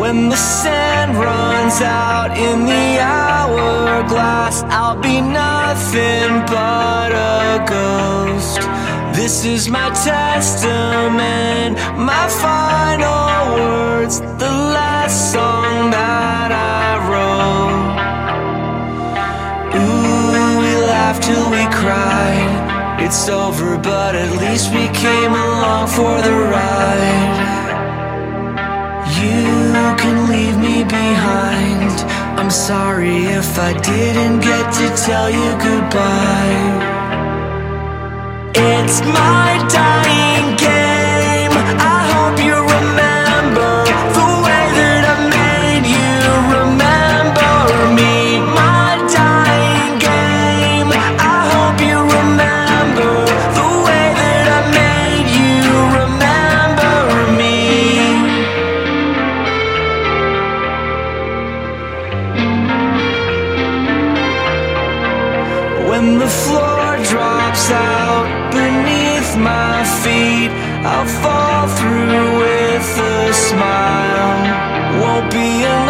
When the sand runs out in the hourglass, I'll be nothing but a ghost. This is my testament, my final words, the last song that I wrote. Ooh, we laughed till we cried. It's over, but at least we came along for the ride. You can leave me behind. I'm sorry if I didn't get to tell you goodbye. It's my dying game. I hope you remember the way that I made you remember me. My dying game. I hope you remember the way that I made you remember me. When the floor drops out beneath my feet, I'll fall through with a smile. Won't be enough.